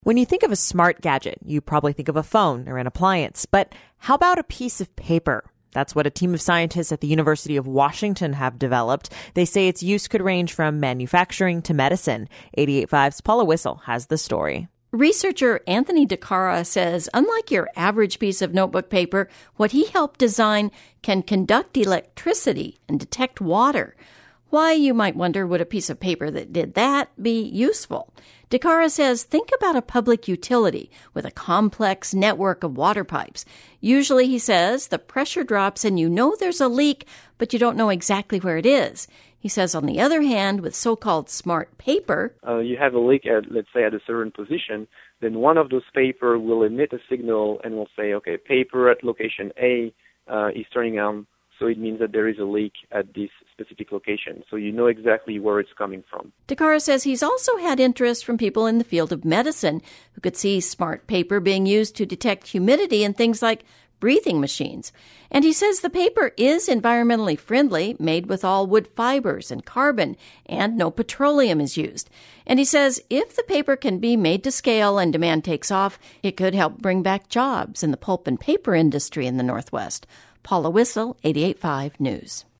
When you think of a smart gadget, you probably think of a phone or an appliance. But how about a piece of paper? That's what a team of scientists at the University of Washington have developed. They say its use could range from manufacturing to medicine. 88.5's Paula Whistle has the story. Researcher Anthony DeCara says, unlike your average piece of notebook paper, what he helped design can conduct electricity and detect water. Why, you might wonder, would a piece of paper that did that be useful? DeCara says, think about a public utility with a complex network of water pipes. Usually, he says, the pressure drops and you know there's a leak, but you don't know exactly where it is. He says, on the other hand, with so-called smart paper, you have a leak at, let's say, at a certain position, then one of those paper will emit a signal and will say, okay, paper at location A is turning on. So it means that there is a leak at this specific location. So you know exactly where it's coming from. DeCara says he's also had interest from people in the field of medicine who could see smart paper being used to detect humidity in things like breathing machines. And he says the paper is environmentally friendly, made with all wood fibers and carbon, and no petroleum is used. And he says if the paper can be made to scale and demand takes off, it could help bring back jobs in the pulp and paper industry in the Northwest. Paula Whistle, 88.5 News.